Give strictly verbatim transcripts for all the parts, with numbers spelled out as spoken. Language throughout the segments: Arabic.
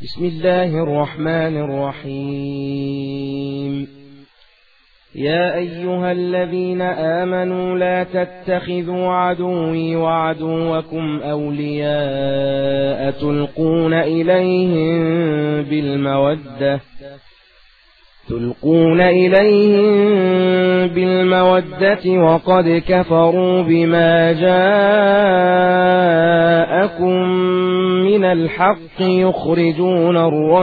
بسم الله الرحمن الرحيم. يا أيها الذين آمنوا لا تتخذوا عدوي وعدوكم أولياء تلقون إليهم بالمودة تلقون إليهم بالمودة وقد كفروا بما جاءكم من الحق يخرجون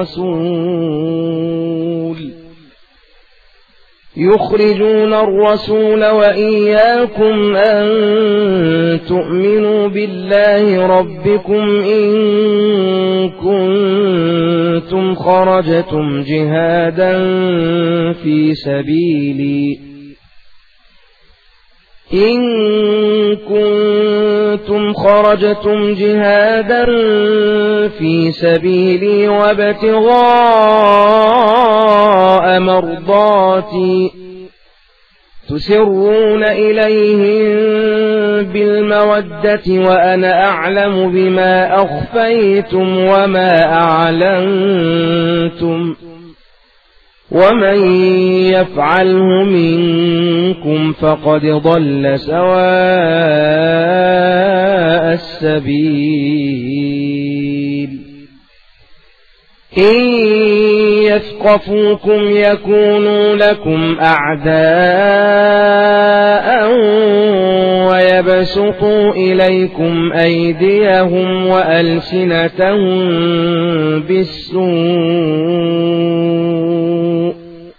الرسول يخرجون الرسول وإياكم أن تؤمنوا بالله ربكم إن كنتم خرجتم جهادا في سبيلي إن كنتم خرجتم جهادا في سبيلي وابتغاء مرضاتي تسرون إليهم بالمودة وأنا أعلم بما أخفيتم وما أعلنتم ومن يفعله منكم فقد ضل سواء السبيل. إن يثقفوكم يكونوا لكم أعداء ويبسطوا إليكم أيديهم وألسنتهم بالسوء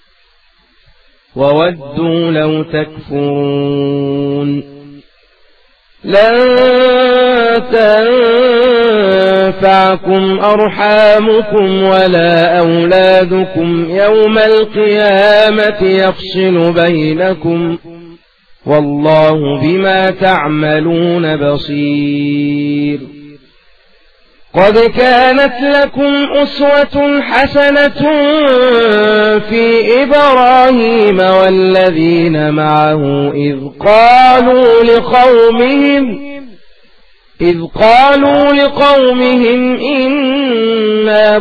وودوا لو تكفرون. لن تنفعكم أرحامكم ولا أولادكم يوم القيامة يفصل بينكم والله بما تعملون بصير. قد كانت لكم أسوة حسنة في إبراهيم والذين معه إذ قالوا لقومهم إذ قالوا لقومهم إنا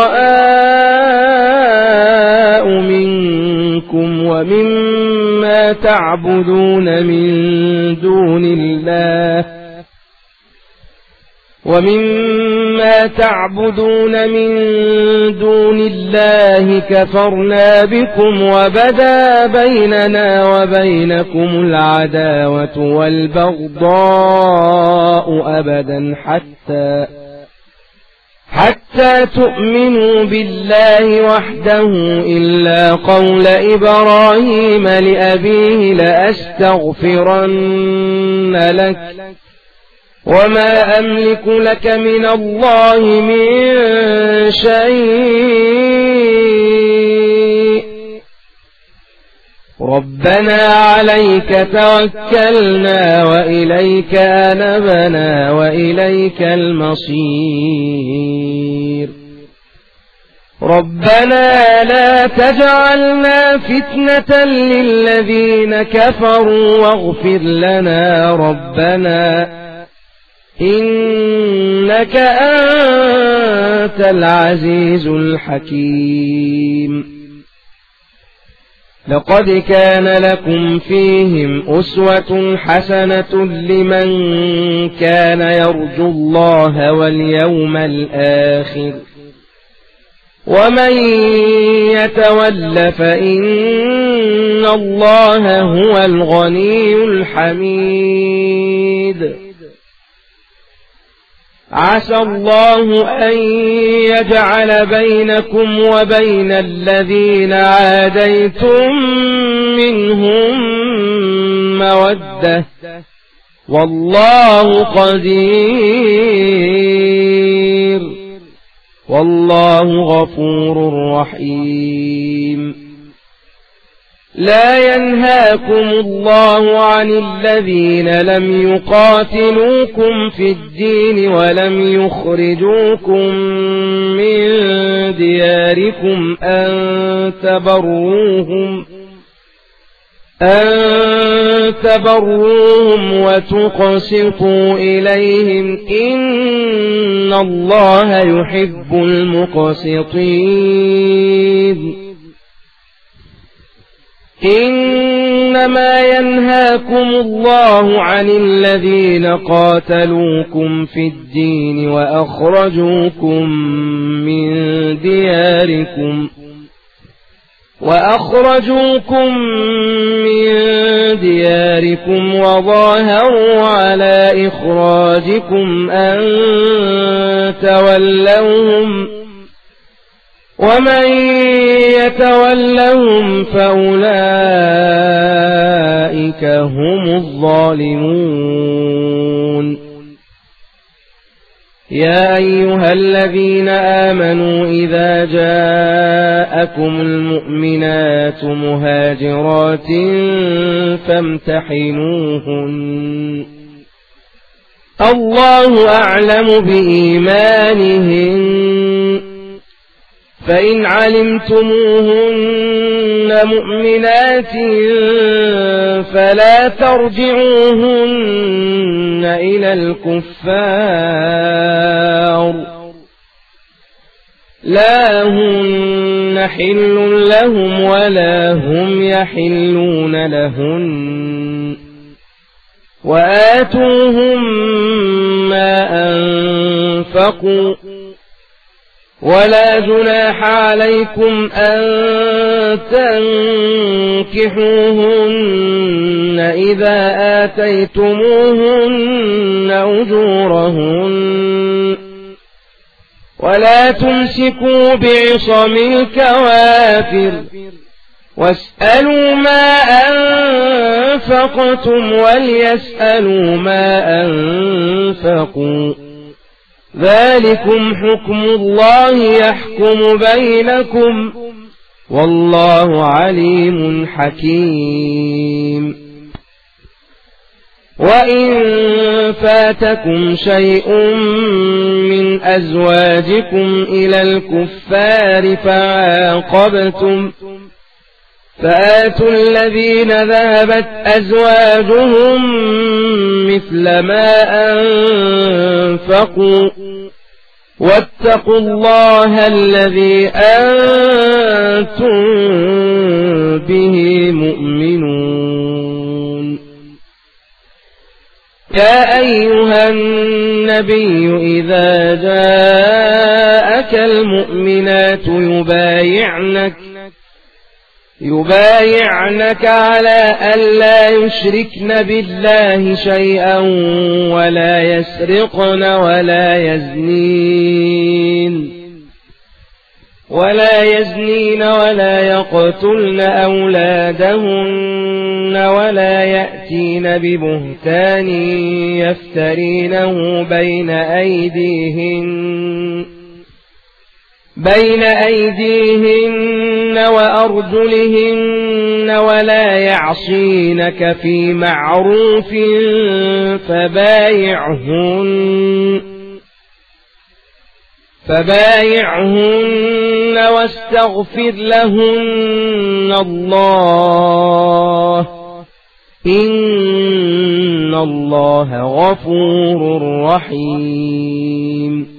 براء منكم ومما تعبدون من دون الله ومما تعبدون من دون الله كفرنا بكم وبدا بيننا وبينكم العداوة والبغضاء أبدا حتى حتى تؤمنوا بالله وحده إلا قول إبراهيم لأبيه لأستغفرن لك وما أملك لك من الله من شيء ربنا عليك توكلنا وإليك أنبنا وإليك المصير. ربنا لا تجعلنا فتنة للذين كفروا واغفر لنا ربنا إنك أنت العزيز الحكيم. لقد كان لكم فيهم أسوة حسنة لمن كان يرجو الله واليوم الآخر ومن يتول فإن الله هو الغني الحميد. عسى الله أن يجعل بينكم وبين الذين عاديتم منهم مودة والله قدير والله غفور رحيم. لا ينهاكم الله عن الذين لم يقاتلوكم في الدين ولم يخرجوكم من دياركم أن تبروهم أن تبروهم وتقسطوا إليهم إن الله يحب المقسطين إنما ينهاكم الله عن الذين قاتلوكم في الدين وأخرجوكم من دياركم وأخرجوكم من دياركم وظاهروا على إخراجكم أن تولوهم ومن يتولهم فأولئك هم الظالمون يا أيها الذين آمنوا إذا جاءكم المؤمنات مهاجرات فامتحنوهن الله أعلم بإيمانهن فإن علمتموهن مؤمنات فلا ترجعوهن إلى الكفار لا هن حل لهم ولا هم يحلون لهن وآتوهم ما أنفقوا ولا جناح عليكم أن تنكحوهن إذا آتيتموهن أجورهن ولا تمسكوا بعصم الكوافر واسألوا ما أنفقتم وليسألوا ما أنفقوا ذلكم حكم الله يحكم بينكم والله عليم حكيم وإن فاتكم شيء من أزواجكم إلى الكفار فعاقبتم فآتوا الذين ذهبت أزواجهم مثل ما أنفقوا واتقوا الله الذي أنتم به مؤمنون يا أيها النبي إذا جاءك المؤمنات يبايعنك يبايعنك على ألا يشركن بالله شيئا ولا يسرقن ولا يزنين ولا يزنين ولا يقتلن أولادهن ولا يأتين ببهتان يفترينه بين أيديهن بين أيديهن وأرجلهن ولا يعصينك في معروف فبايعهن فبايعهن واستغفر لهن الله إن الله غفور رحيم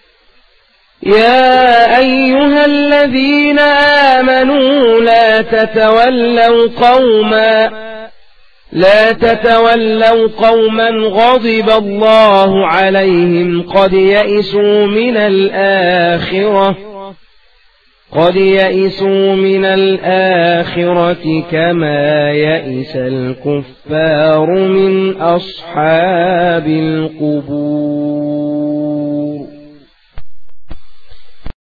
يا أيها الذين آمنوا لا تتولوا قوما لا تتولوا قوما غضب الله عليهم قد يئسوا من الآخرة قد يئسوا من الآخرة كما يئس الكفار من أصحاب القبور